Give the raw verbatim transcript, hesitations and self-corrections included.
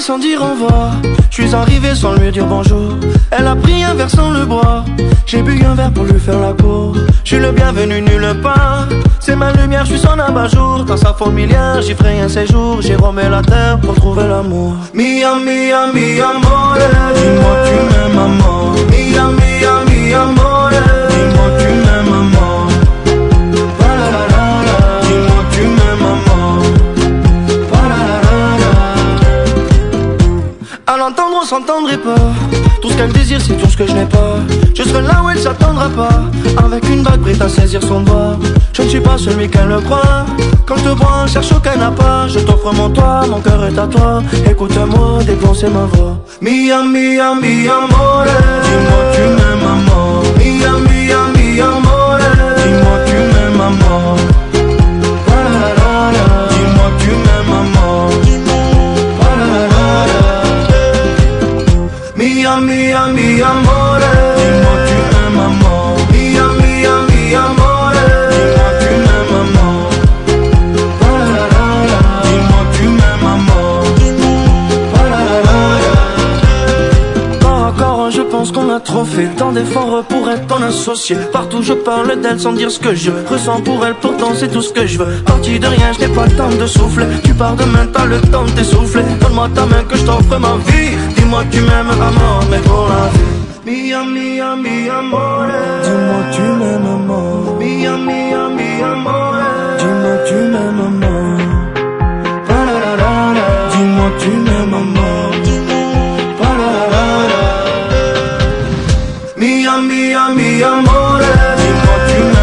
parlé sans dire au revoir. Je suis arrivé sans lui dire bonjour. Elle a pris un verre sans le boire. J'ai bu un verre pour lui faire la cour. Je suis le bienvenu nulle part. C'est ma lumière, je suis son abat-jour. Dans sa fourmilière, j'y ferai un séjour. J'ai remis la terre pour trouver l'amour. Mia, mia, mi amore. Dis-moi tu m'aimes maman. Mia, mia, mi amore. Dis-moi tu m'aimes maman. Dis-moi tu m'aimes maman. À l'entendre on s'entendrait pas. Tout ce qu'elle désire c'est tout ce que je n'ai pas. Je serai là où elle s'attendra pas. Avec une bague prête à saisir son doigt. Je ne suis pas celui qu'elle le croit. Quand je te vois, cherche aucun n'a pas. Je t'offre mon toit, mon cœur est à toi. Écoute-moi, déclencher ma voix. Mia, mia, mi amore. Dis-moi tu m'aimes maman. Mia, mia, mi amore. Dis-moi tu m'aimes maman. Dis-moi tu m'aimes maman. Mia, mia, mi amore. Dis-moi tu m'aimes maman. Mia, mia, mi amore. Dis-moi tu m'aimes maman. Dis-moi tu m'aimes maman. Corps à corps, je pense qu'on a trop fait. Tant d'efforts pour être ton associé. Partout je parle d'elle sans dire ce que je ressens pour elle. Pourtant c'est tout ce que je veux. Parti de rien, je n'ai pas le temps de souffler. Tu pars demain, t'as le temps de t'essouffler. Donne-moi ta main que je t'offre ma vie. Dis-moi que tu m'aimes maman, mais pour la vie. Mia, mia, mi amore. Dis-moi que tu m'aimes maman. Mia, mia, mi amore. Dis-moi que tu m'aimes maman. Dis-moi que tu m'aimes maman. Mia, mia, mi amore. Dis-moi que tu m'aimes.